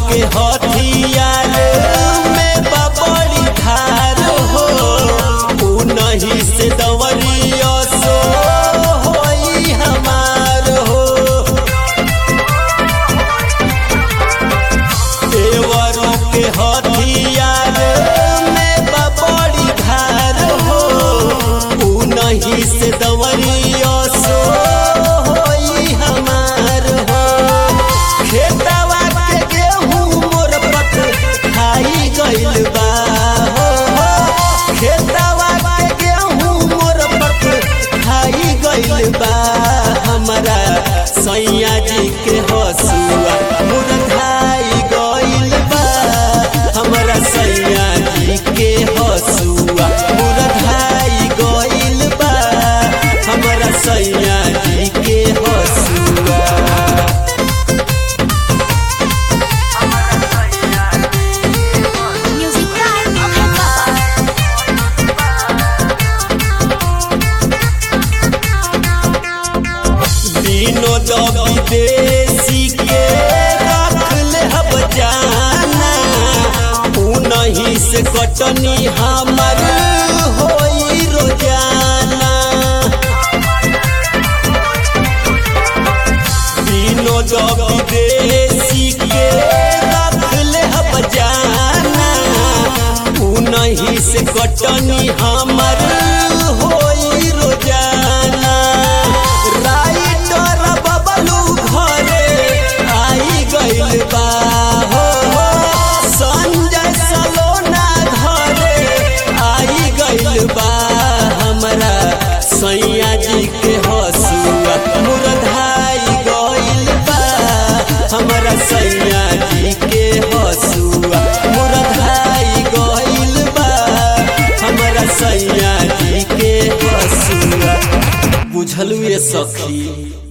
के हथियार में बबड़ी धार हो नहीं से दवरिया सो होई हमार हो देवरों के हथियार में बबड़ी धार हो नहीं से दवरिया सो होई हमार हो खेतवा के गेहूं मोर पक खाई गइल बा हो खेतवा के गेहूं मोर पक खाई गइल बा हमरा सैया जी के हसुआ मुरझाई गइल बा हमरा सैया जी के हसुआ मुरझाई गइल बा हमरा सैया जी के हसुआ विदेशी के रख ले हब जाना नहीं से कटनी हमर होई रोजाना विदेशी के रख ले हब जाना नहीं से कटनी हमर होई रोजाना गइल बा हो संजय सलोना घरे आई गइल बा हमरा सैया जी के हसुआ मुरझाई गइल बा हमरा सैया जी के हसुआ मुरझाई गइल बा हमरा सैया जी के हसुआ बुझलुए सखी।